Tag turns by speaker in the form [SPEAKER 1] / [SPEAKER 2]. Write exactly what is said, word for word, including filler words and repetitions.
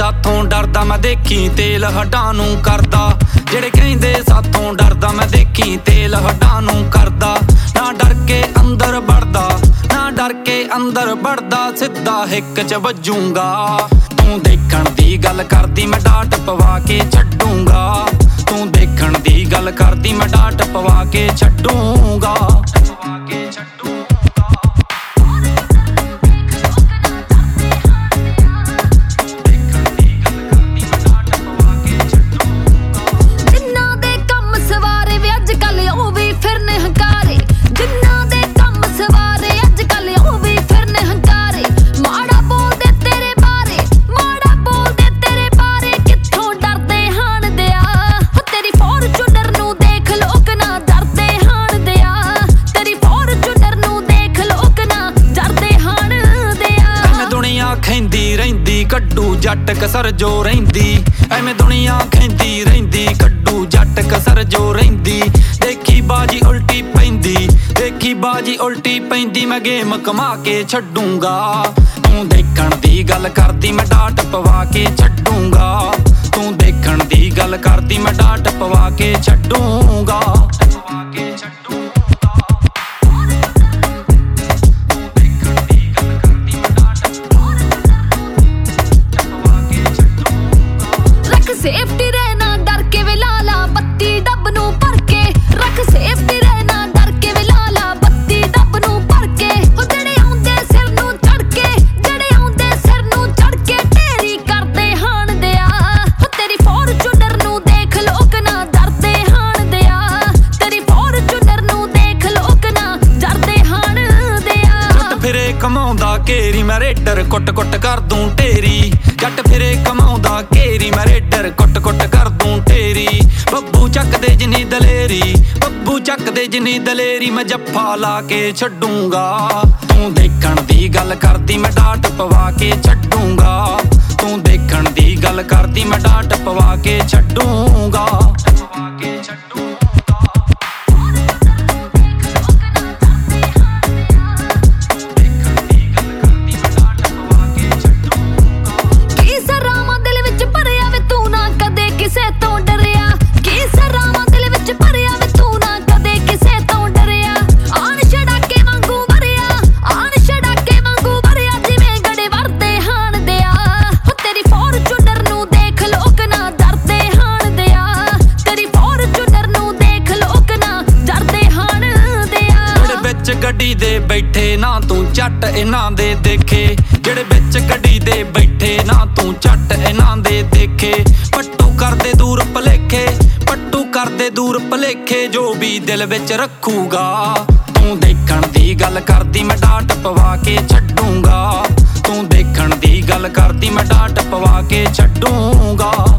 [SPEAKER 1] ਸਾਥੋਂ ਡਰਦਾ ਮੈਂ ਦੇਖੀ ਤੇਲ ਹੱਡਾਂ ਨੂੰ ਕਰਦਾ। ਜਿਹੜੇ ਕਹਿੰਦੇ ਸਾਥੋਂ ਡਰਦਾ ਮੈਂ ਦੇਖੀ ਤੇਲ ਹੱਡਾਂ ਨੂੰ ਕਰਦਾ। ਨਾ ਡਰ ਕੇ ਅੰਦਰ ਵੜਦਾ, ਨਾ ਡਰ ਕੇ ਅੰਦਰ ਵੜਦਾ, ਸਿੱਧਾ ਹਿੱਕ ਚ ਵੱਜੂਗਾ। ਤੂੰ ਦੇਖਣ ਦੀ ਗੱਲ ਕਰਦੀ ਮੈਂ ਡਾਟ ਪਵਾ ਕੇ ਛੱਡੂਗਾ। ਤੂੰ ਦੇਖਣ ਦੀ ਗੱਲ ਕਰਦੀ ਮੈਂ ਡਾਟ ਪਵਾ ਕੇ ਛੱਡੂਗਾ। ਖੈਂਦੀ ਰਹਿੰਦੀ ਕੱਢੂ ਜੱਟ ਕਸਰ ਜੋ ਰਹਿੰਦੀ। ਐਵੇਂ ਦੁਨੀਆ ਖੈਂਦੀ ਰਹਿੰਦੀ ਕੱਢੂ ਜੱਟ ਕਸਰ ਜੋ ਰਹਿੰਦੀ। ਦੇਖੀ ਬਾਜੀ ਉਲਟੀ ਪੈਂਦੀ, ਦੇਖੀ ਬਾਜੀ ਉਲਟੀ ਪੈਂਦੀ, ਮੈਂ ਗੇਮ ਕਮਾ ਕੇ ਛੱਡੂਗਾ। ਤੂੰ ਦੇਖਣ ਦੀ ਗੱਲ ਕਰਦੀ ਮੈਂ ਡਾਟ ਪਵਾ ਕੇ ਛੱਡੂਗਾ। ਤੂੰ ਦੇਖਣ ਦੀ ਗੱਲ ਕਰਦੀ ਮੈਂ ਡਾਟ ਪਵਾ ਕੇ ਛੱਡੂਗਾ।
[SPEAKER 2] ਸੇਫਟੀ ਰਹਿਣਾ ਡਰ ਕੇ ਵੇ ਲਾਲਾ ਬੱਤੀ ਡੱਬ ਨੂੰ ਭਰ ਕੇ ਰੱਖ। ਸੇਫਟੀ ਰਹਿਣਾ ਡਰ ਕੇ ਵੇ ਲਾਲਾ ਬੱਤੀ ਡੱਬ ਨੂੰ ਭਰ ਕੇ। ਉਹ ਜਿਹੜੇ ਆਉਂਦੇ ਸਿਰ ਨੂੰ ਚੜ ਕੇ, ਜਿਹੜੇ ਆਉਂਦੇ ਸਿਰ ਨੂੰ ਚੜ ਕੇ ਢੇਰੀ ਕਰਦੇ ਹਾਣ ਦਿਆ। ਉਹ ਤੇਰੀ ਫੋਰਚੂਨਰ ਨੂੰ ਦੇਖ ਲੋਕ ਨਾ ਡਰਦੇ ਹਾਣ ਦਿਆ। ਤੇਰੀ ਫੋਰਚੂਨਰ ਨੂੰ ਦੇਖ ਲੋਕ ਨਾ ਡਰਦੇ ਹਾਣ ਦਿਆ।
[SPEAKER 1] ਜੱਟ ਫਿਰੇ ਕਮਾਉਂਦਾ ਘੇਰੀ ਮੈਂ ਰੇਡਰ ਕੁੱਟ ਕੁੱਟ ਕਰ ਦੂੰ ਢੇਰੀ। ਜੱਟ ਫਿਰੇ ਕਮਾਉਂਦਾ ਘੇਰੀ ਮੈਂ ਰੇਡਰ ਕੁੱਟ ਕੁੱਟ ਕਰ ਦੂੰ ਢੇਰੀ। ਬੱਬੂ ਚੱਕਦੇ ਜਿੰਨੀ ਦਲੇਰੀ, ਬੱਬੂ ਚੱਕਦੇ ਜਿੰਨੀ ਦਲੇਰੀ, ਮੈਂ ਜੱਫਾ ਲਾ ਕੇ ਛੱਡੂਗਾ। ਤੂੰ ਦੇਖਣ ਦੀ ਗੱਲ ਕਰਦੀ ਮੈਂ ਡਾਟ ਪਵਾ ਕੇ ਛੱਡੂਗਾ। ਤੂੰ ਦੇਖਣ ਦੀ ਗੱਲ ਕਰਦੀ ਮੈਂ ਡਾਟ ਪਵਾ ਕੇ ਛੱਡੂਗਾ। ਗੱਡੀ ਦੇ ਬੈਠੇ ਨਾ ਤੂੰ ਝੱਟ ਇਹਨਾਂ ਦੇ ਦੇਖੇ। ਜਿਹੜੇ ਵਿੱਚ ਗੱਡੀ ਦੇ ਬੈਠੇ ਨਾ ਤੂੰ ਝੱਟ ਇਹਨਾਂ ਦੇ ਦੇਖੇ। ਪੱਟੂ ਕਰਦੇ ਦੂਰ ਭਲੇਖੇ, ਪੱਟੂ ਕਰਦੇ ਦੂਰ ਭਲੇਖੇ, ਜੋ ਵੀ ਦਿਲ ਵਿੱਚ ਰੱਖੂਗਾ। ਤੂੰ ਦੇਖਣ ਦੀ ਗੱਲ ਕਰਦੀ ਮੈਂ ਡਾਟ ਪਵਾ ਕੇ ਛੱਡੂਗਾ। ਤੂੰ ਦੇਖਣ ਦੀ ਗੱਲ ਕਰਦੀ ਮੈਂ ਡਾਟ ਪਵਾ ਕੇ ਛੱਡੂਗਾ।